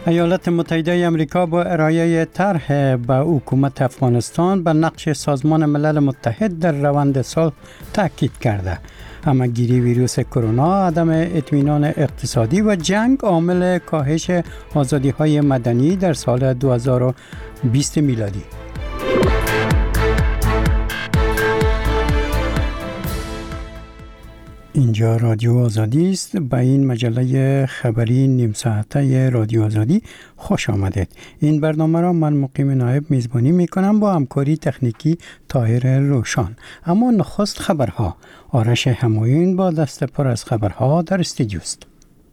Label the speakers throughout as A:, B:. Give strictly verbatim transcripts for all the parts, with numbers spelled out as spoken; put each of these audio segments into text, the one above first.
A: ایالات متحده آمریکا با ارائه طرح به حکومت افغانستان به نقش سازمان ملل متحد در روند صلح تاکید کرده. همه‌گیری ویروس کرونا، عدم اطمینان اقتصادی و جنگ عامل کاهش آزادی‌های مدنی در سال دو هزار و بیست میلادی. اینجا رادیو آزادی است. به این مجله خبری نیم ساعته رادیو آزادی خوش آمدید. این برنامه را من مقیم نایب میزبانی می کنم با همکاری تکنیکی طاهر روشان. اما نخست خبرها. آرش همایون با دست پر از خبرها در استودیو است.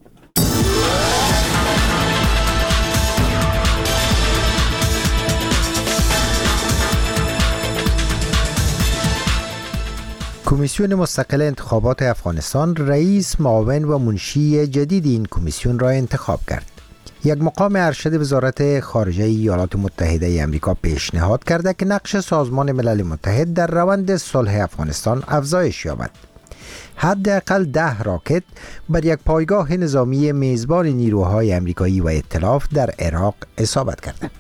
B: کمیسیون مستقل انتخابات افغانستان رئیس، معاون و منشی جدید این کمیسیون را انتخاب کرد. یک مقام ارشد وزارت خارجه ایالات متحده آمریکا پیشنهاد کرده که نقش سازمان ملل متحد در روند صلح افغانستان افزایش یابد. حداقل ده راکت بر یک پایگاه نظامی میزبان نیروهای آمریکایی و ائتلاف در عراق اصابت کرده.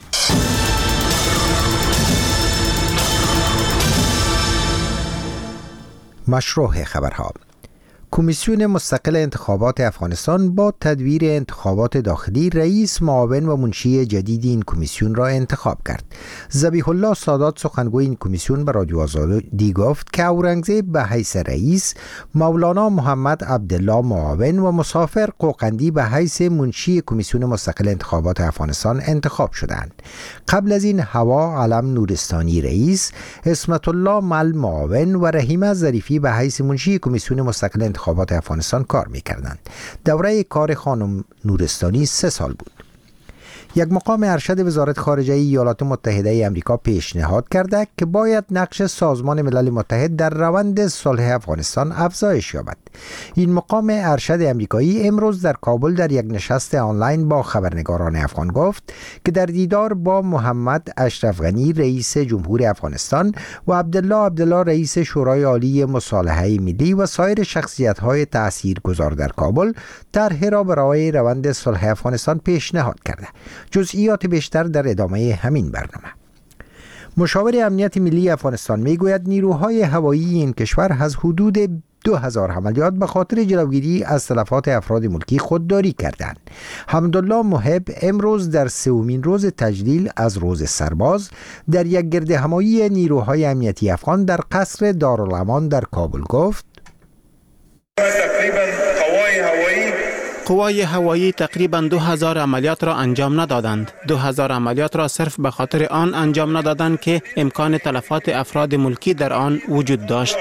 B: مشروع خبرها. کمیسیون مستقل انتخابات افغانستان با تدویر انتخابات داخلی رئیس، معاون و منشی جدید این کمیسیون را انتخاب کرد. ذبیح الله سادات، سخنگوی این کمیسیون، به رادیو آزادی گفت که اورنگزیب به حیث رئیس، مولانا محمد عبدالله معاون و مسافر قوقندی به حیث منشی کمیسیون مستقل انتخابات افغانستان انتخاب شدند. قبل از این هوا علم نورستانی رئیس، اسمت الله مل معاون و رحیمه ظریفی به حیث منشی کمیسیون مستقل انتخابات افغانستان کار می‌کردند. دوره کار خانم نورستانی سه سال بود. یک مقام ارشد وزارت خارجه ایالات متحده آمریکا پیشنهاد کرده که باید نقش سازمان ملل متحد در روند صلح افغانستان افزایش یابد. این مقام ارشد آمریکایی امروز در کابل در یک نشست آنلاین با خبرنگاران افغان گفت که در دیدار با محمد اشرف غنی رئیس جمهور افغانستان و عبدالله عبدالله رئیس شورای عالی مصالحه ملی و سایر شخصیت‌های تاثیرگذار در کابل طرح را برای روند صلح افغانستان پیشنهاد کرده. جزئیات بیشتر در ادامه همین برنامه. مشاور امنیت ملی افغانستان میگوید نیروهای هوایی این کشور از حدود دو هزار عملیات به خاطر جلوگیری از تلفات افراد ملکی خودداری کردند. حمدالله محب امروز در سومین روز تجلیل از روز سرباز در یک گردهمایی نیروهای امنیتی افغان در قصر دارالامان در کابل گفت:
C: تقریبا قوای هوایی
D: قوای هوایی تقریبا دو هزار عملیات را انجام ندادند. دو هزار عملیات را صرف به خاطر آن انجام ندادند که امکان تلفات افراد ملکی در آن وجود داشت.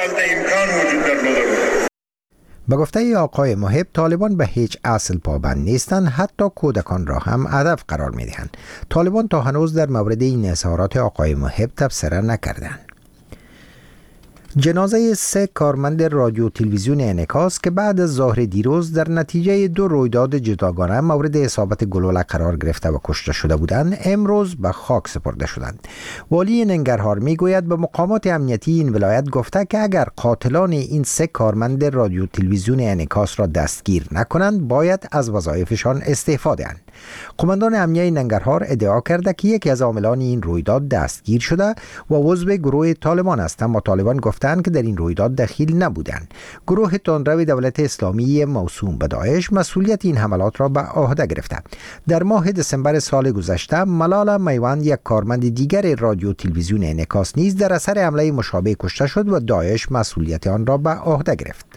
B: به گفته آقای محب، طالبان به هیچ اصل پابند نیستند، حتی کودکان را هم هدف قرار می‌دهند. طالبان تا هنوز در مورد این اظهارات آقای محب تبصره نکردند. جنازه سه کارمند رادیو تلویزیون انعکاس که بعد از ظهر دیروز در نتیجه دو رویداد جداگانه مورد اصابت گلوله قرار گرفته و کشته شده بودند امروز به خاک سپرده شدند. والی ننگرهار میگوید به مقامات امنیتی این ولایت گفته که اگر قاتلان این سه کارمند رادیو تلویزیون انعکاس را دستگیر نکنند باید از وظایفشان استعفا دهند. قماندان امنیه ننگرهار ادعا کرده که یکی از عاملان این رویداد دستگیر شده و عضو گروه طالبان است، اما طالبان گفتند که در این رویداد دخیل نبودند. گروه تندرو دولت اسلامی موسوم به داعش مسئولیت این حملات را به عهده گرفته. در ماه دسامبر سال گذشته ملالا میوند، یک کارمند دیگر رادیو تلویزیون انعکاس، نیز در اثر حمله مشابه کشته شد و داعش مسئولیت آن را به عهده گرفت.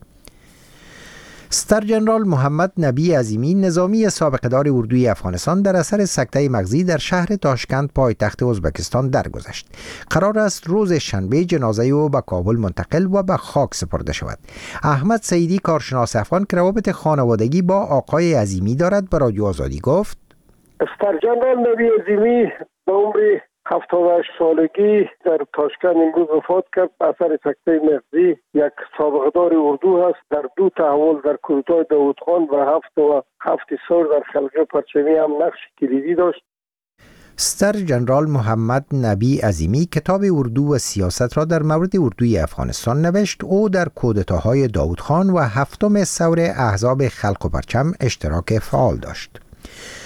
B: ستر جنرال محمد نبی عظیمی، نظامی سابقه‌دار اردوی افغانستان، در اثر سکته مغزی در شهر تاشکند پایتخت ازبکستان درگذشت. قرار است روز شنبه جنازه او به کابل منتقل و به خاک سپرده شود. احمد سعیدی، کارشناس افغان که روابط خانوادگی با آقای عظیمی دارد، به رادیو آزادی گفت:
E: ستر جنرال نبی عظیمی به عمر هفتاد و هشت سالگی در تاشکند امروز وفات کرد به اثر سکته مغزی. یک سابقه‌دار اردو هست. در دو تحول در کودتای داودخان و هفت و هفت سال در خلق پرچمی هم نقش کلیدی داشت.
B: ستر جنرال محمد نبی عظیمی کتاب اردو و سیاست را در مورد اردوی افغانستان نوشت. او در کودتاهای داودخان و هفتم ثور احزاب خلق و پرچم اشتراک فعال داشت.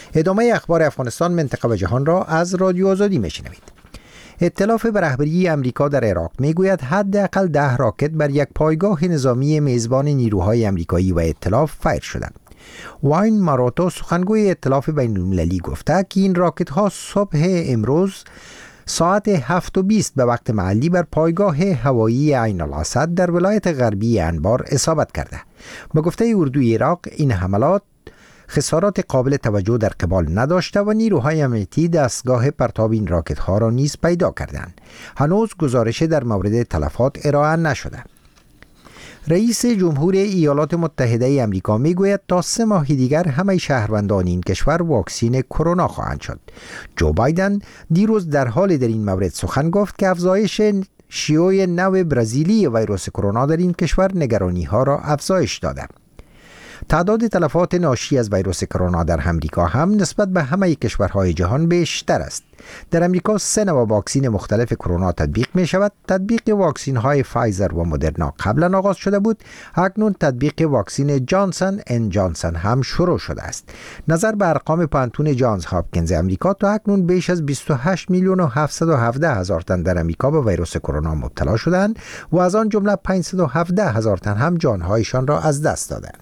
B: ادامه اخبار افغانستان، منطقه و جهان را از رادیو آزادی میشنوید. ائتلاف به رهبری امریکا در عراق میگوید حداقل ده راکت بر یک پایگاه نظامی میزبان نیروهای امریکایی و ائتلاف فایر شدند. واین ماراتو سخنگوی ائتلاف بین المللی گفته که این راکت ها صبح امروز ساعت هفت و بیست به وقت محلی بر پایگاه هوایی عین الاسد در ولایت غربی انبار اصابت کرده. با گفته اردوی عراق این حملات خسارات قابل توجه در قبال نداشته و نیروهای امنیتی دستگاه پرتاب این راکت ها را نیز پیدا کردند. هنوز گزارش در مورد تلفات ارائه نشده. رئیس جمهور ایالات متحده امریکا میگوید تا سه ماه دیگر همه شهروندان این کشور واکسین کرونا خواهند شد. جو بایدن دیروز در حال در این مورد سخن گفت که افزایش شیوع نو برزیلی ویروس کرونا در این کشور نگرانی ها را افزایش داده. تعداد تلفات ناشی از ویروس کرونا در امریکا هم نسبت به همه کشورهای جهان بیشتر است. در امریکا سه نوع واکسین مختلف کرونا تطبیق می شود. تطبیق واکسین های فایزر و مدرنا قبلا آغاز شده بود. اکنون تطبیق واکسین جانسن ان جانسن هم شروع شده است. نظر به ارقام پانتون جانز هاپکینز امریکا، تا اکنون بیش از بیست و هشت میلیون و هفتصد و هفده هزار تن در امریکا به ویروس کرونا مبتلا شدند و از آن جمله پانصد و هفده هزار تن هم جانهایشان را از دست دادند.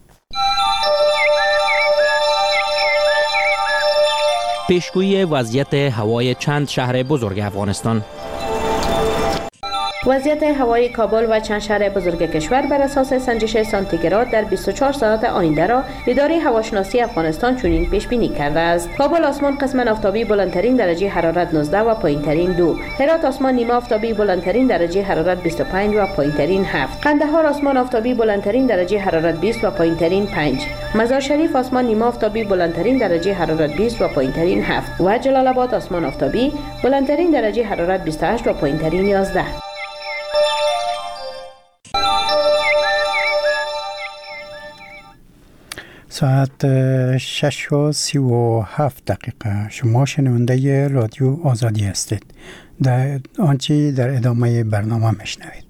F: پیشگویی وضعیت هوای چند شهر بزرگ افغانستان.
G: وضعیت هوای کابل و چند شهر بزرگ کشور بر اساس سنجش سانتیگراد در بیست و چهار ساعت آینده را اداره هواشناسی افغانستان چنین پیش بینی کرده است. کابل آسمان قسما آفتابی بلندترین درجه حرارت نوزده و پایینترین دو. هرات آسمان نیمه آفتابی بلندترین درجه حرارت بیست و پنج و پایینترین هفت. قندهار آسمان آفتابی بلندترین درجه حرارت بیست و پایینترین پنج. مزار شریف آسمان نیمه آفتابی بلندترین درجه حرارت بیست و پایینترین هفت. و جلال آباد آسمان آفتابی بلندترین درجه حرارت بیست و هشت و پایینترین یازده.
A: ساعت شش و سی و هفت دقیقه. شما شنونده رادیو آزادی هستید. در آنچه در ادامه برنامه میشنوید.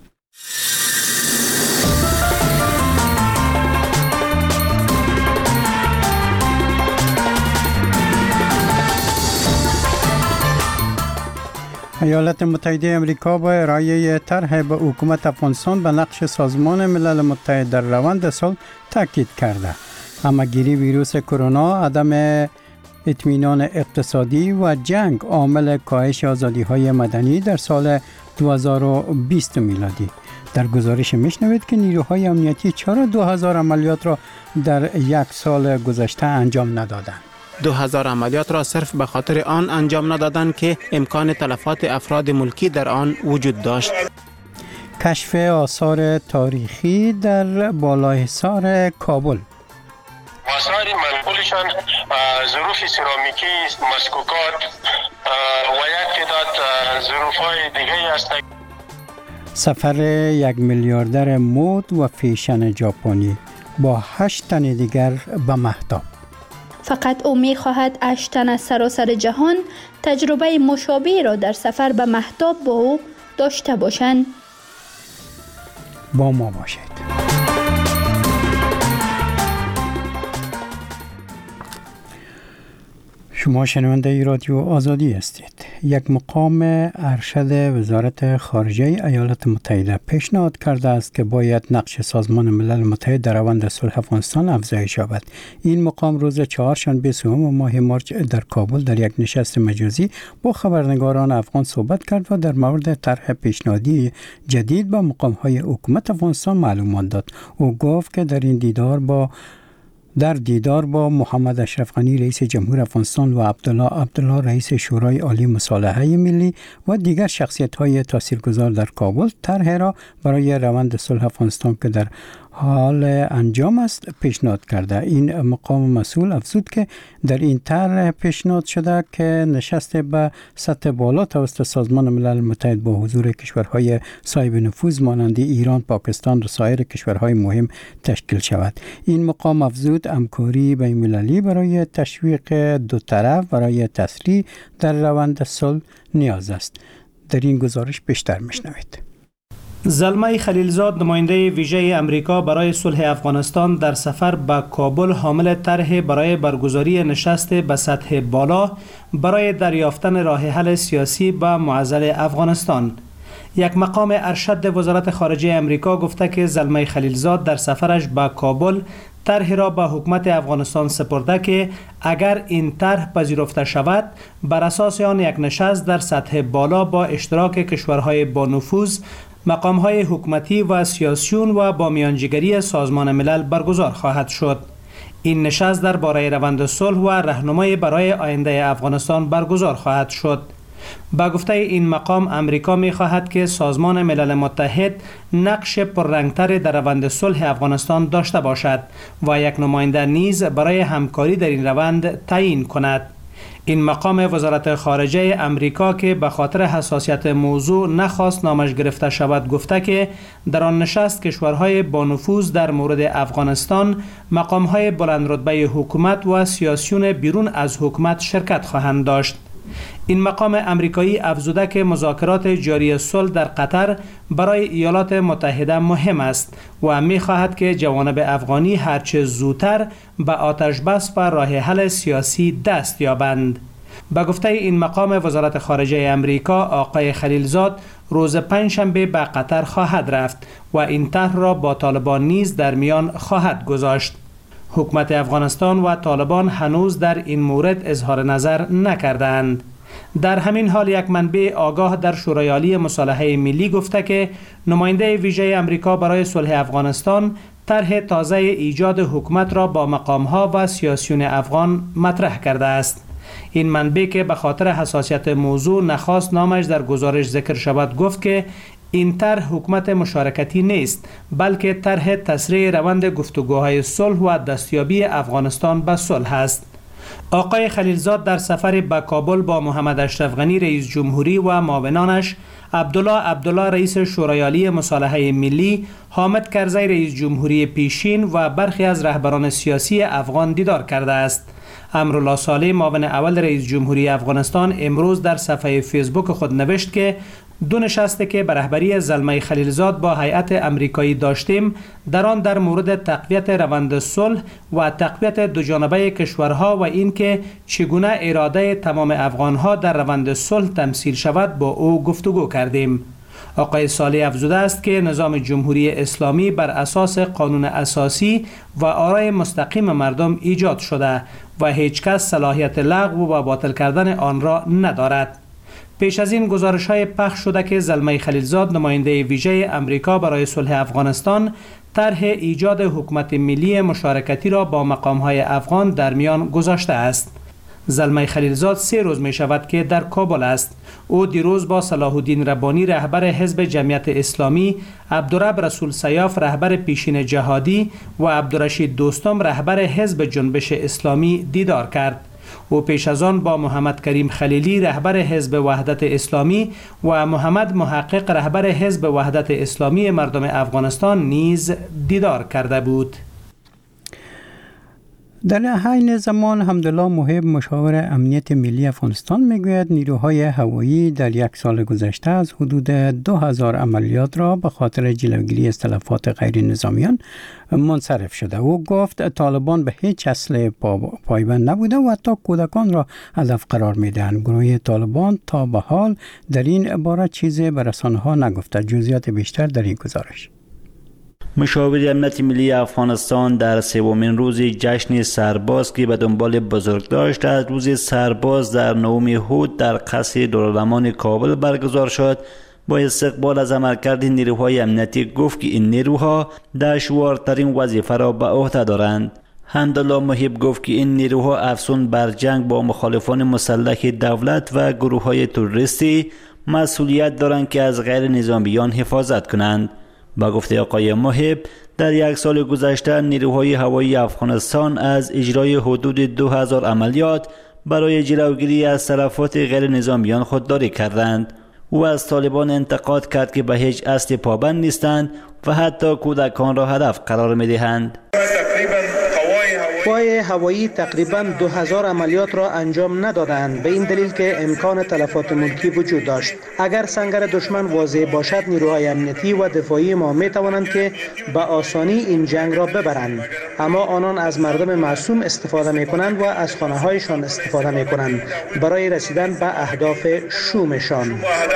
A: ایالات متحده امریکا با ارائه طرح به حکومت افغانستان به نقش سازمان ملل متحد در روند صلح تاکید کرده. اما گیری ویروس کرونا، عدم اطمینان اقتصادی و جنگ عامل کاهش آزادی‌های مدنی در سال دو هزار و بیست میلادی. در گزارش میشنوید که نیروهای امنیتی چرا دو هزار عملیات را در یک سال گذشته انجام ندادند.
D: دو هزار عملیات را صرف به خاطر آن انجام ندادند که امکان تلفات افراد ملکی در آن وجود داشت.
A: کشف آثار تاریخی در بالاحصار کابل.
H: آثار منقولشان ظروف سرامیکی، مسکوکات و یک تعداد ظروف‌های دیگه است.
A: سفر یک میلیاردر مد و فیشن ژاپنی با هشت تن دیگر به مهتاب.
I: فقط او می خواهد هشت تن از سراسر جهان تجربه مشابه را در سفر به مهتاب با او داشته باشند.
A: با ما باشید. شما شنونده رادیو آزادی هستید. یک مقام ارشد وزارت خارجه ایالات متحده پیشنهاد کرده است که باید نقش سازمان ملل متحد در روند صلح افغانستان افزایش یابد. این مقام روز چهارشنبه سوم ماه مارس در کابل در یک نشست مجازی با خبرنگاران افغان صحبت کرد و در مورد طرح پیشنهادی جدید با مقام‌های حکومت افغانستان معلومات داد. او گفت که در این دیدار با در دیدار با محمد اشرف غنی رئیس جمهور افغانستان و عبدالله عبدالله رئیس شورای عالی مصالحه ملی و دیگر شخصیت‌های تاثیرگذار در کابل طرح را برای روند صلح افغانستان که در حال انجام است پیشنهاد کرده. این مقام مسئول افزود که در این طرح پیشنهاد شده که نشست به سطح بالا توسط سازمان ملل متحد با حضور کشورهای صاحب نفوذ مانند ایران، پاکستان و سایر کشورهای مهم تشکیل شود. این مقام افزود همکاری بین‌المللی برای تشویق دو طرف برای تسریع در روند صلح نیاز است. در این گزارش بیشتر میشنوید.
J: زلمه خلیلزاد نماینده ویژه امریکا برای صلح افغانستان در سفر به کابل حامل طرح برای برگزاری نشست به سطح بالا برای دریافتن راه حل سیاسی به معضل افغانستان. یک مقام ارشد وزارت خارجه امریکا گفته که زلمه خلیلزاد در سفرش به کابل طرحی را به حکومت افغانستان سپرده که اگر این طرح پذیرفته شود بر اساس آن یک نشست در سطح بالا با اشتراک کشورهای با نفوذ، مقام‌های حکومتی و سیاسیون و با میانجیگری سازمان ملل برگزار خواهد شد. این نشست درباره روند صلح و راهنمایی برای آینده افغانستان برگزار خواهد شد. با گفته این مقام امریکا می خواهد که سازمان ملل متحد نقش پررنگتر در روند صلح افغانستان داشته باشد و یک نماینده نیز برای همکاری در این روند تعیین کند. این مقام وزارت خارجه امریکا که به خاطر حساسیت موضوع نخواست نامش گرفته شود گفته که در آن نشست کشورهای با نفوذ در مورد افغانستان، مقامهای بلند رتبه حکومت و سیاسیون بیرون از حکومت شرکت خواهند داشت. این مقام امریکایی افزوده که مذاکرات جاری صلح در قطر برای ایالات متحده مهم است و می خواهد که جوانب افغانی هرچه زودتر به آتش بس و راه حل سیاسی دست یابند. به گفته این مقام وزارت خارجه امریکا، آقای خلیلزاد روز پنجشنبه به قطر خواهد رفت و این طرح را با طالبان نیز در میان خواهد گذاشت. حکومت افغانستان و طالبان هنوز در این مورد اظهار نظر نکردند. در همین حال یک منبع آگاه در شورای عالی مصالحه ملی گفته که نماینده ویژه امریکا برای صلح افغانستان طرح تازه ایجاد حکومت را با مقام‌ها و سیاسیون افغان مطرح کرده است. این منبع که به خاطر حساسیت موضوع نخواست نامش در گزارش ذکر شود گفت که این طرح حکومت مشارکتی نیست، بلکه طرح تسریع روند گفتگوهای صلح و دستیابی افغانستان به صلح است. آقای خلیلزاد در سفر به کابل با محمد اشرف غنی رئیس جمهوری و معاونانش، عبدالله عبدالله رئیس شورای عالی مصالحه ملی، حامد کرزی رئیس جمهوری پیشین و برخی از رهبران سیاسی افغان دیدار کرده است. امرالله صالح معاون اول رئیس جمهوری افغانستان امروز در صفحه فیسبوک خود نوشت که دو نشستی که به رهبری زلمه خلیلزاد با هیئت امریکایی داشتیم، در آن در مورد تقویت روند صلح و تقویت دوجانبه کشورها و اینکه چگونه اراده تمام افغانها در روند صلح تمثیل شود با او گفتگو کردیم. آقای صالح افزوده است که نظام جمهوری اسلامی بر اساس قانون اساسی و آرای مستقیم مردم ایجاد شده و هیچ کس صلاحیت لغو و باطل کردن آن را ندارد. پیش از این گزارش‌های پخش شده که زلمه خلیلزاد نماینده ویژه امریکا برای صلح افغانستان طرح ایجاد حکومت ملی مشارکتی را با مقام‌های افغان در میان گذاشته است. زلمه خلیلزاد سه روز می شود که در کابل است. او دیروز با صلاح الدین ربانی رهبر حزب جمعیت اسلامی، عبدالرب رسول سیاف رهبر پیشین جهادی و عبدالرشید دوستم رهبر حزب جنبش اسلامی دیدار کرد. او پیش از آن با محمد کریم خلیلی رهبر حزب وحدت اسلامی و محمد محقق رهبر حزب وحدت اسلامی مردم افغانستان نیز دیدار کرده بود.
A: در حین زمان حمدالله محب مشاور امنیت ملی افغانستان میگوید نیروهای هوایی در یک سال گذشته از حدود دو هزار عملیات را به خاطر جلوگیری از تلفات غیر نظامیان منصرف شده. او گفت طالبان به هیچ اصل پایبند نبوده و حتی کودکان را هدف قرار میدهند. گروه طالبان تا به حال در این باره چیزی به رسانه‌ها نگفته. جزئیات بیشتر در این گزارش.
K: مشاور امنیت ملی افغانستان در سومین روز جشن سرباز که به دنبال بزرگداشت از روز سرباز در نهم هود در قصر دارالامان کابل برگزار شد، با استقبال از عملکرد نیروهای امنیتی گفت که این نیروها دشوارترین وظیفه را به عهده دارند. حمدالله محب گفت که این نیروها افزون بر جنگ با مخالفان مسلح دولت و گروه‌های تروریستی مسئولیت دارند که از غیر نظامیان حفاظت کنند. با گفته آقای محب، در یک سال گذشته نیروهای هوایی افغانستان از اجرای حدود دو هزار عملیات برای جلوگیری از تلفات غیر نظامیان خودداری کردند. او از طالبان انتقاد کرد که به هیچ اصل پابند نیستند و حتی کودکان را هدف قرار می‌دهند.
C: تقریبا قوای
D: قوای هوایی تقریباً دو هزار عملیات را انجام ندادند، به این دلیل که امکان تلفات ملکی وجود داشت. اگر سنگر دشمن واضح باشد، نیروهای امنیتی و دفاعی ما می توانند که به آسانی این جنگ را ببرند، اما آنان از مردم معصوم استفاده می کنند و از خانه هایشان استفاده می کنند برای رسیدن به اهداف شومشان.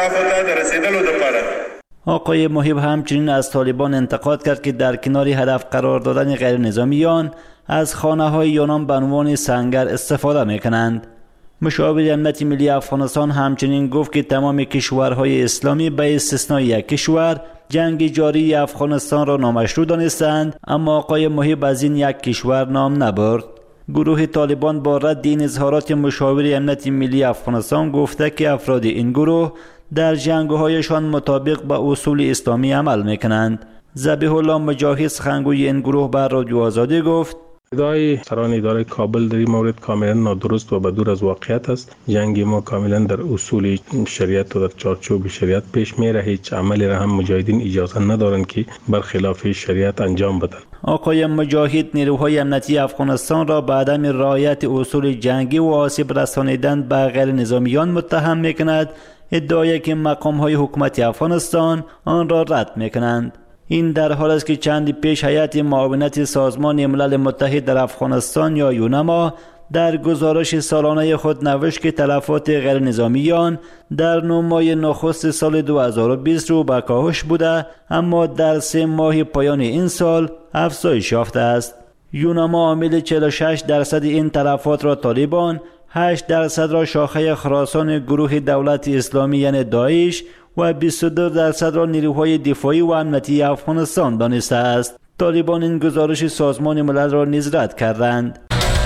K: آقای محیب همچنین از طالبان انتقاد کرد که در کنار هدف قرار دادن غیر نظامیان از خانه های یونان به عنوان سنگر استفاده می کنند. مشاور امنیت ملی افغانستان همچنین گفت که تمام کشورهای اسلامی به استثنای یک کشور جنگ جاری افغانستان را نامشروع دانستند، اما آقای محیب از این یک کشور نام نبرد. گروه طالبان با رد این اظهارات مشاور امنیت ملی افغانستان گفته که افراد این گروه در جنگ‌هایشان مطابق با اصول اسلامی عمل می‌کنند. ذبیح الله مجاهد سخنگوی این گروه به رادیو آزادی گفت:
L: ادعای سران اداره کابل در این مورد کاملا نادرست و بدور از واقعیت است. جنگ ما کاملا در اصول شریعت و در چارچوب شریعت پیش میره. هیچ عملی را هم مجاهدین اجازه ندارند که برخلاف شریعت انجام بدن.
K: آقای مجاهد نیروهای امنیتی افغانستان را به عدم رعایت اصول جنگی و آسیب رسانیدن به غیر نظامیان متهم میکند، ادعایی که مقام‌های حکومت افغانستان آن را رد میکنند. این در حال است که چندی پیش هیئت معاونت سازمان ملل متحد در افغانستان یا یونما در گزارش سالانه خود نوشت که تلفات غیر نظامیان در نه ماه نخست سال دو هزار و بیست رو به کاهش بوده، اما در سه ماه پایان این سال افزایش یافته است. یونما عامل چهل و شش درصد این تلفات را طالبان، هشت درصد را شاخه خراسان گروه دولت اسلامی یعنی داعش و بیست و دو درصد را نیروهای دفاعی و امنیتی افغانستان دانسته است. طالبان این گزارش سازمان ملل را نیز رد کردند.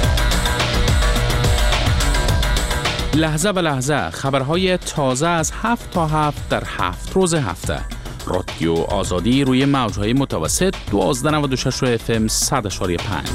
M: لحظه به لحظه خبرهای تازه از هفت تا هفت در هفت روز هفته. رادیو آزادی روی موجهای متوسط دوازده نود و شش اف ام صد و پنج.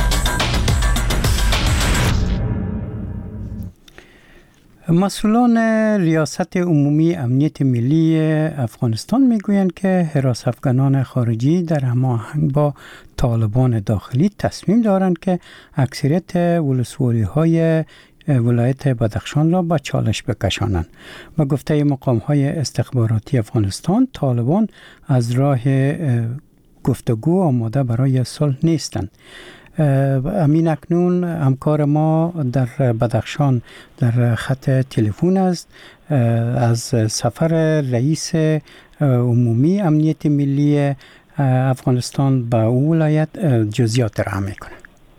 A: مسئولان ریاست عمومی امنیت ملی افغانستان میگویند که حراس افغانان خارجی در هماهنگ با طالبان داخلی تصمیم دارند که اکثریت ولسوالی های ولایت بدخشان را به چالش بکشانند. و گفته مقام های استخباراتی افغانستان، طالبان از راه گفتگو آماده برای صلح نیستند. امین اکنون همکار ما در بدخشان در خط تلفن است. از سفر رئیس عمومی امنیت ملی افغانستان به او ولایت جزئیات را میکنه.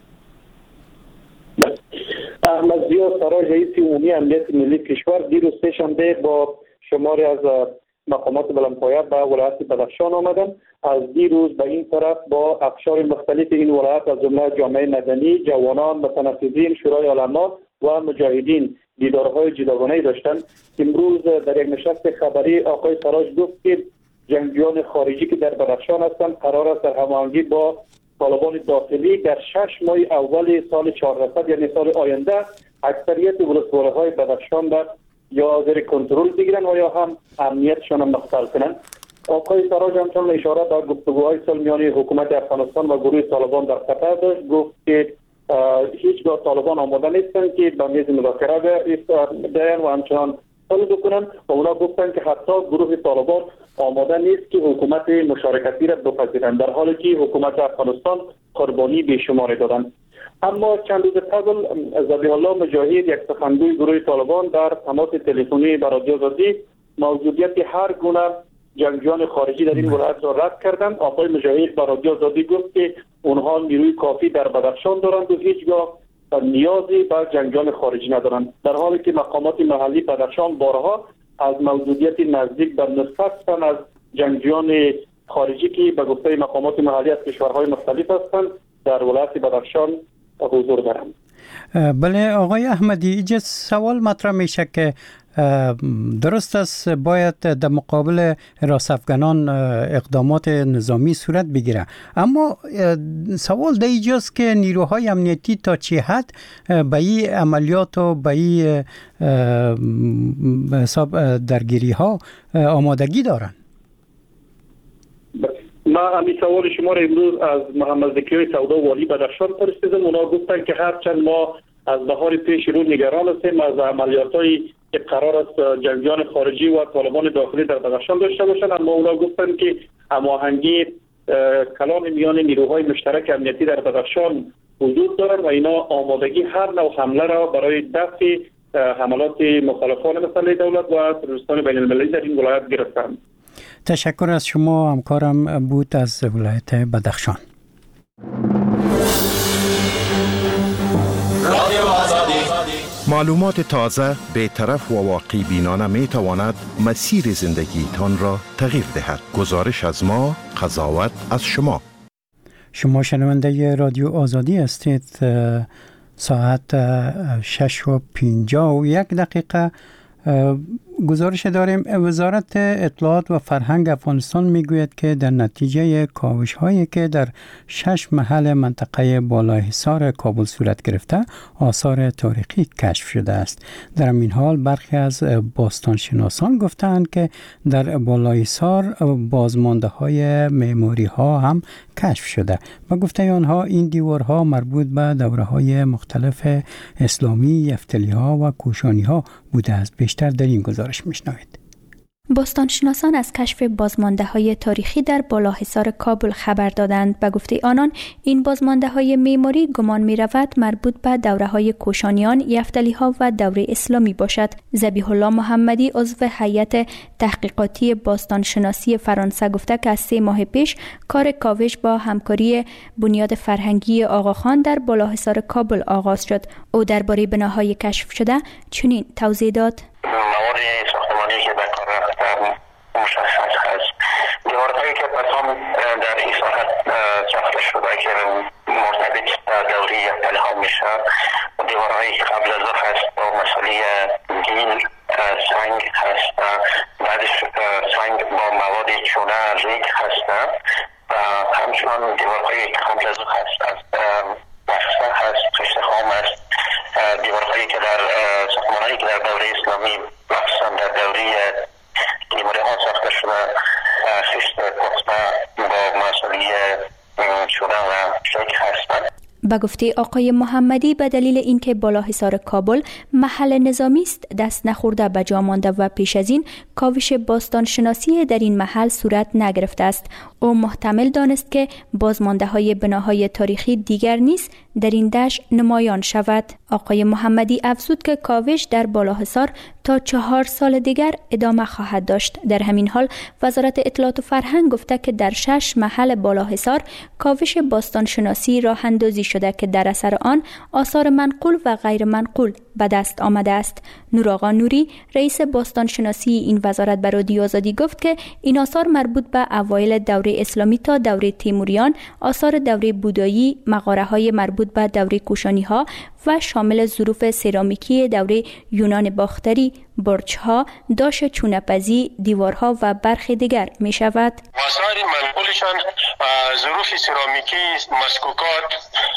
N: احمد ضیا سراج رئیس عمومی امنیت ملی کشور دیروز سه‌شنبه با شماری از مقامات بلندپایه به ولایت بدخشان آمدند. از دیروز به این طرف با اقشار مختلف این ولایت از جمله جامعه مدنی، جوانان، متنفذین، شورای علما و مجاهدین دیدارهای جداگانه‌ای داشتند. امروز در یک نشست خبری آقای سراج گفت که جنگجویان خارجی که در بدخشان هستند قرار است در هماهنگی با طالبان داخلی در شش ماه اول سال چهارصد یعنی سال آینده اکثریت ولسوالی‌های بدخشان را یا زیر کنترل بگیرن و یا هم امنیتشان هم مختل کنند. آقای سراج همچنان اشاره به گفتگوهای صلح میان حکومت افغانستان و گروه طالبان در قطر داشت. گفت که هیچگاه طالبان آماده نیستند که به میز مذاکره بیاین و همچنان صلح بکنند و اونا گفتند که حتی گروه طالبان آماده نیست که حکومت مشارکتی را بپذیرند، در حالی که حکومت افغانستان قربانی بیشماری دادند. اما چند روز قبل ذبیح الله مجاهد یک سخنگوی گروه طالبان در تماس تلفنی با رادیو آزادی موجودیت هر گونه جنگجویان خارجی در این ولایت را رد کردند. آقای مجاهد با رادیو آزادی گفت که اونها نیروی کافی در بدخشان دارند و هیچگاه نیازی به جنگجویان خارجی ندارند، در حالی که مقامات محلی بدخشان بارها از موجودیت نزدیک به نصف تن از جنگجویان خارجی که به گفته مقامات محلی از کشورهای مختلف هستند در ولایت بدخشان حضور دارند.
A: بله آقای احمدی، اینجا سوال مطرح میشه که درست است باید در مقابل حراس افغانان اقدامات نظامی صورت بگیره، اما سوال در اینجاست که نیروهای امنیتی تا چه حد به این عملیات و به این حساب درگیری ها آمادگی دارن؟
N: ما همین سوال شما را امروز از محمد ذکیای سودا والی بدخشان پرسیدم. اونا گفتن که هرچند ما از بهار پیش رو نگران هستیم از عملیات‌هایی که قرار است جنگیان خارجی و طالبان داخلی در بدخشان داشته باشند، اما اونا گفتن که هماهنگی کلان میان نیروهای مشترک امنیتی در بدخشان وجود دارد و اینا آمادگی هر نوع حمله را برای دفع حملات مخالفان مسئله دولت و تروریستان بین المللی در این ولایت گرفتند.
A: تشکر از شما. همکارم بود از ولایت بدخشان.
O: معلومات تازه، بی‌طرف و واقعی بینانه می تواند مسیر زندگیتان را تغییر دهد. گزارش از ما، قضاوت از شما.
A: شما شنونده رادیو آزادی هستید. ساعت شش و پنجاه و یک دقیقه گزارش داریم. وزارت اطلاعات و فرهنگ افغانستان میگوید که در نتیجه کاوش هایی که در شش محل منطقه بالاحصار کابل صورت گرفته آثار تاریخی کشف شده است. در این حال برخی از باستانشناسان گفتند که در بالاحصار بازمانده های معماری ها هم کشف شده و گفته آنها این دیوارها مربوط به دوره های مختلف اسلامی، یفتلی ها و کوشانی ها بوده است. بیشتر در این گزارش میشنوید.
I: باستانشناسان از کشف بازمانده‌های تاریخی در بالاحصار کابل خبر دادند. به گفته آنان این بازمانده‌های معماری گمان می‌رود مربوط به دوره‌های کوشانیان، یفتلی‌ها و دوره اسلامی باشد. ذبیح الله محمدی عضو هیئت تحقیقاتی باستانشناسی فرانسه گفته که از سه ماه پیش کار کاوش با همکاری بنیاد فرهنگی آقاخان در بالاحصار کابل آغاز شد. او درباره بناهای کشف شده چنین توضیح داد:
P: که در کار رفتن مشخص هست. دیوارهایی که پس هم در این ساحت ساخته شده که مرتبط دوره یفتلی ها میشه، دیوارهایی که قبل از او هست با مسئله گیل سنگ هست، بعدش سنگ با مواد چونه ریگ هست و همچنان دیوارهایی که قبل از او هست از بخصه هست، خشت خام هست، دیوارهایی که در ساختمانهایی که در دوره اسلامی مخصوصا در دوره لیموری ها ساخته شده خشت پخته با مسئله چونه و شک هستند.
I: به گفته آقای محمدی به دلیل اینکه بالاحصار کابل محل نظامی است دست نخورده به جا مانده و پیش از این کاوش باستان شناسی در این محل صورت نگرفته است. او محتمل دانست که بازمانده های بناهای تاریخی دیگر نیز در این دشت نمایان شود. آقای محمدی افزود که کاوش در بالاحصار تا چهار سال دیگر ادامه خواهد داشت. در همین حال وزارت اطلاعات و فرهنگ گفته که در شش محل بالاحصار کاوش باستان شناسی راه اندازی شده که در اثر آن آثار منقول و غیر منقول به دست آمده است. نورآقا نوری رئیس باستان شناسی این وزارت به رادیو آزادی گفت که این آثار مربوط به اوایل دوره اسلامی تا دوره تیموریان، آثار دوره بودایی، مغاره‌های مربوط به دوره کوشانی‌ها و شامل ظروف سرامیکی دوره یونان باختری، برج‌ها، داش چونه‌پزی، دیوارها و برخی دیگر می شود.
H: آثار منقولشان ظروف سرامیکی، مسکوکات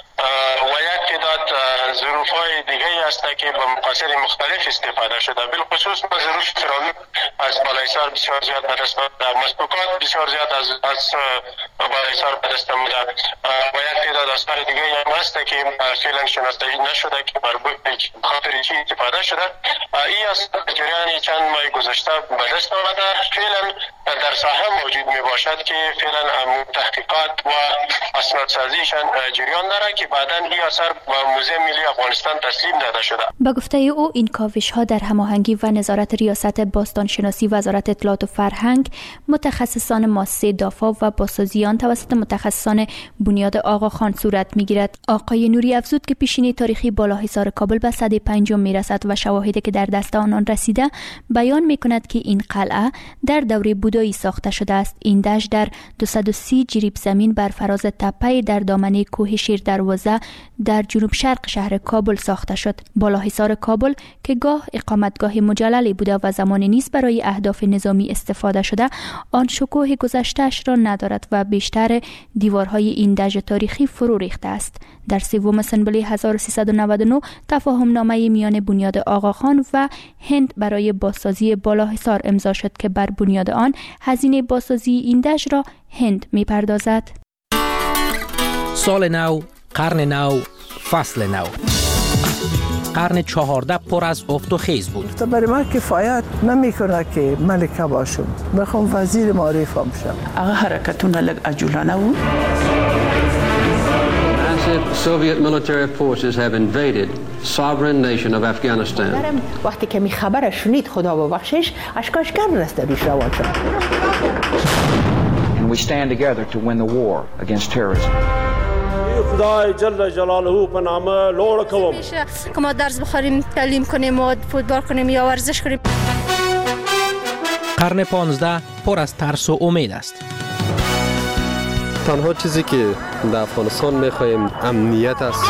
H: و یک تعداد ظروف‌های دیگری است که به مقاصد مختلف استفاده شده. بالخصوص ما ظروف سرامیک از بالاحصار بسیار زیاد به دست آمده، مسکوکات بسیار زیاد از از بالاحصار به دست آمده و یک تعداد آثار دیگری هم است که فعلا شناخته نشده که مربوط به خاطر چی استفاده شده. این آثار جریان چند ماه گذشته به دست آمده، فعلا در ساحه موجود می باشد که فعلا تحقیقات و اسنادسازیشان جریان داره که بعداً این آثار به موزه ملی افغانستان تسلیم داده شده.
I: به گفته او این کاوش ها در هماهنگی و نظارت ریاست باستان شناسی وزارت اطلاعات و فرهنگ، متخصصان مؤسسه دافا و بازسازیان توسط متخصصان بنیاد آقاخان صورت می گیرد. آقای نوری افزود که پیشینه تاریخی بالاحصار کابل به سده پنجم می رسد و شواهدی که در دست آنان رسیده بیان می کند که این قلعه در دوره بودایی ساخته شده است. این دشت در دویست و سی جریب زمین بر فراز تپه در دامنه کوه شیر دروازه دوازده در جنوب شرق شهر کابل ساخته شد. بالاحصار کابل که گاه اقامتگاه مجللی بوده و زمانی نیست برای اهداف نظامی استفاده شده، آن شکوه گذشته‌اش را ندارد و بیشتر دیوارهای این دژ تاریخی فرو ریخته است. در سوم اسنبول هزار و سیصد و نود و نه تفاهم نامه میان بنیاد آقاخان و هند برای بازسازی بالاحصار امضا شد که بر بنیاد آن هزینه بازسازی این دژ را هند می‌پردازد.
F: سال نو، قرن نو، فصل نو. قرن چهارده پر از افت و خیز بود.
Q: برای من کفایت نمیکنه که ملکه باشم. میخوام وزیر معارف بشم.
R: آقا حرکتون لگ عجولانه بود.
S: Massive Soviet military forces have invaded sovereign nation of Afghanistan.
R: وقتی که می خبر شنید خدا ببخشش اشکاش گرم رسته روش روان شد.
T: And we stand together to win the war against terrorism.
U: خدای جل جلاله په نامه لوړ کوم
V: که ما درس بخوریم، تعلیم کنیم و فوتبال کنیم یا ورزش کنیم.
F: قرن پانزده پر از ترس و امید است.
W: تنها چیزی که در افغانستان می‌خوایم امنیت است.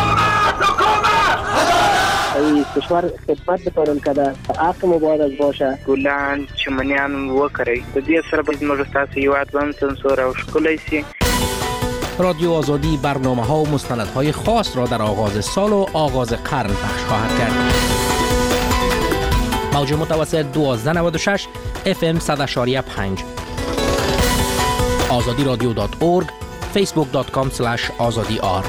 X: این کشور خدمت بکنم که در حق مبارز باشه.
Y: ګلان چمنیان وکړي. د دې سره به موږ تاسو هیواد هم سنسور او ښکلی شي.
F: رادیو آزادی برنامه‌ها و مستندهای خاص را در آغاز سال و آغاز قرن پخش خواهد کرد. موج متوسط دوازده نود و شش اف ام صد و پنج آزادی رادیو دات اورگ فیسبوک دات کام اسلش آزادی آر.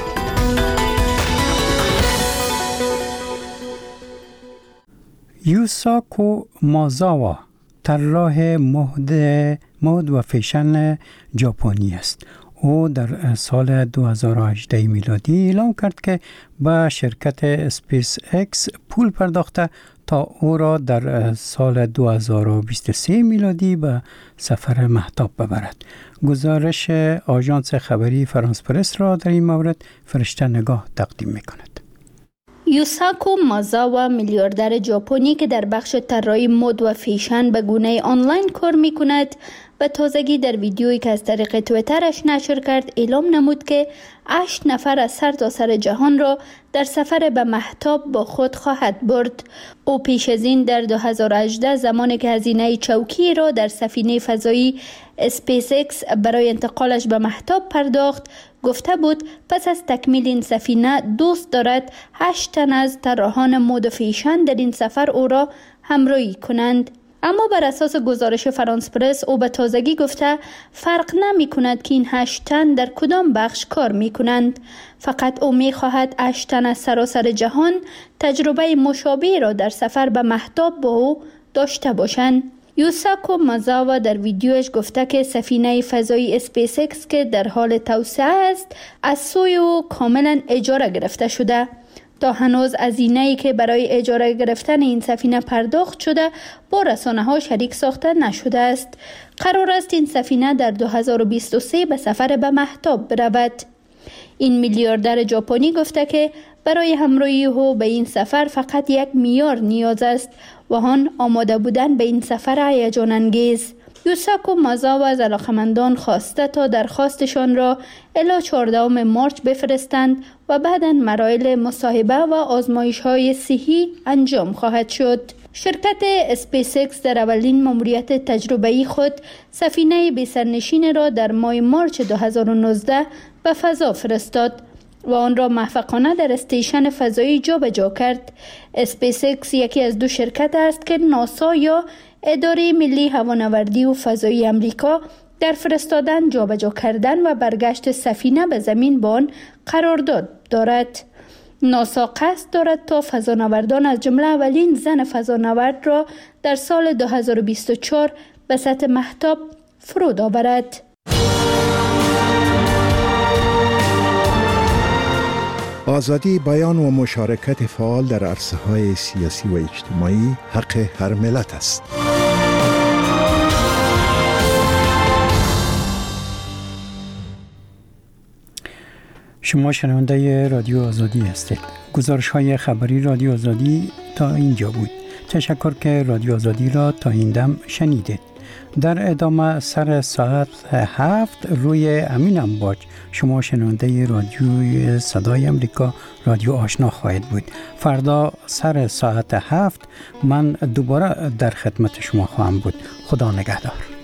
A: یوساکو مازاوا طراح مد مد و فیشن ژاپنی است. او در سال دو هزار و هجده میلادی اعلام کرد که به شرکت اسپیس اکس پول پرداخته تا او را در سال دو هزار و بیست و سه میلادی به سفر مهتاب ببرد. گزارش آژانس خبری فرانس پرس را در این مورد فرشته نگاه تقدیم می‌کند.
I: یوساکو مازاوا میلیاردر ژاپنی که در بخش طراحی مد و فیشن به گونه آنلاین کار می‌کند، به تازگی در ویدیویی که از طریق توییترش نشر کرد اعلام نمود که هشت نفر از سرتاسر جهان را در سفر به مهتاب با خود خواهد برد. او پیش از این در دو هزار و هجده زمانی که هزینه چوکی را در سفینه فضایی اسپیس اکس برای انتقالش به مهتاب پرداخت، گفته بود پس از تکمیل این سفینه دوست دارد هشت تن از طراحان مد و فیشن در این سفر او را همراهی کنند. اما بر اساس گزارش فرانس پرس او به تازگی گفته فرق نمی کند که این هشت تن در کدام بخش کار می کنند. فقط او می خواهد هشت تن از سراسر جهان تجربه مشابه را در سفر به مهتاب با او داشته باشند. یوساکو مازاوا در ویدیوش گفته که سفینه فضایی اسپیس اکس که در حال توسعه است از سوی او کاملا اجاره گرفته شده. تا هنوز هزینه‌ای که برای اجاره گرفتن این سفینه پرداخت شده با رسانه‌ها شریک ساخته نشده است. قرار است این سفینه در دو هزار و بیست و سه به سفر به مهتاب برود. این میلیاردر ژاپنی گفته که برای همراهی او به این سفر فقط یک میلیارد نیاز است و آن آماده بودن به این سفر هیجان انگیز. یوساکو مازاوا از علاقمندان خواسته تا درخواستشان را الی چهاردهم مارس بفرستند و بعداً مراحل مصاحبه و آزمایش‌های صحی انجام خواهد شد. شرکت اسپیس اکس در اولین ماموریت تجربه‌ای خود سفینه بی‌سرنشین را در ماه مارس دو هزار و نوزده به فضا فرستاد و آن را موفقانه در استیشن فضایی جابجا کرد. اسپیس اکس یکی از دو شرکت است که ناسا یا اداره ملی هوانوردی و فضایی امریکا در فرستادن، جابجا کردن و برگشت سفینه به زمین با آن قرارداد دارد. ناسا قصد دارد تا فضانوردان از جمله اولین زن فضانورد را در سال دو هزار و بیست و چهار به سطح مهتاب فرود آورد.
O: آزادی بیان و مشارکت فعال در عرصه‌های سیاسی و اجتماعی حق هر ملت است.
A: شما شنونده رادیو آزادی هستید. گزارش‌های خبری رادیو آزادی تا اینجا بود. تشکر که رادیو آزادی را تا این دم شنیدید. در ادامه سر ساعت هفت روی امین امواج شما شنونده رادیوی صدای امریکا رادیو آشنا خواهید بود. فردا سر ساعت هفت من دوباره در خدمت شما خواهم بود. خدا نگهدار.